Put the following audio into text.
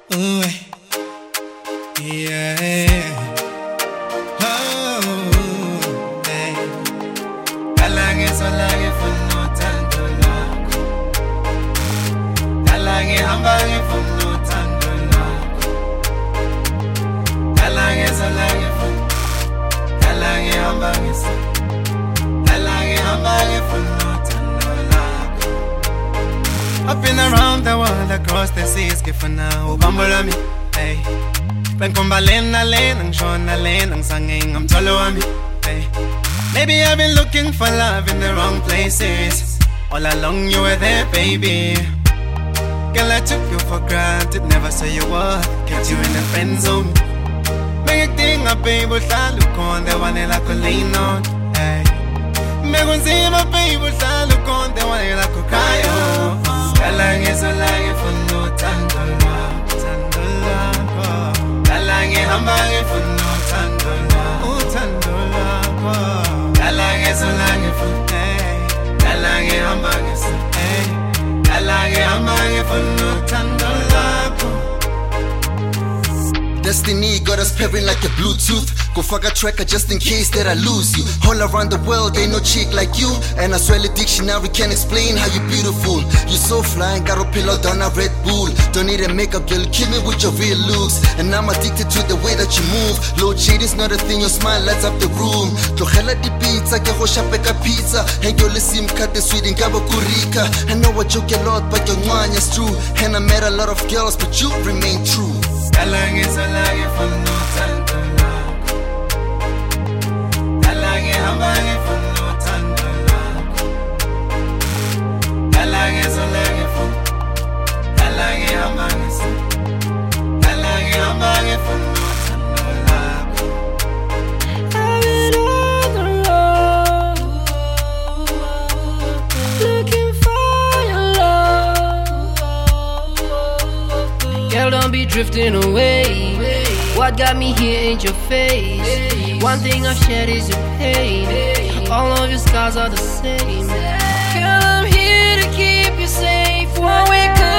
Ooh, yeah. Oh, hey. Kalange solange funo tando lako. Kalange hambange funo tando lako. Kalange solange funo. Kalange hambange so. Kalange hambange funo tando lako. I've been around the world, across the seas, que now bambula mi, hey. Ben kumbalena len, shona len, sanging, I'm tolo ami, hey. Maybe I've been looking for love in the wrong places. All along you were there, baby. Girl, I took you for granted, never saw you were, kept you in the friend zone. Make a thing up, baby, look on the one that I could lean on, hey. Me gun see my baby, look on the one that I could cry on. Kalange solange funo tando lako, tando lako. Kalange hambange funo tando lako, tando lako. Kalange solange funo, kalange hambange so, kalange hambange funo tando lako. Destiny got us pairing like a Bluetooth. Go fuck a tracker just in case that I lose you. All around the world ain't no chick like you. And I swear the dictionary can't explain how you beautiful. You so fly, got a pillow down a Red Bull. Don't need a makeup, girl, kill me with your real looks. And I'm addicted to the way that you move. Low shade is not a thing, your smile lights up the room. Tlogela di pizza, ke go shapeka pizza. And your sim cut the sweet in Kurika. I know I joke a lot, but your one is true. And I met a lot of girls, but you remain true. Kalange solange funo tando lako. Kalange hambange funo tando lako. Kalange solange funo. Kalange hambange so. Kalange hambange funo tando lako. I've been on the road, looking for your love. Girl, don't be drifting away. What got me here ain't your face. One thing I've shared is your pain. All of your scars are the same. Girl, I'm here to keep you safe. One way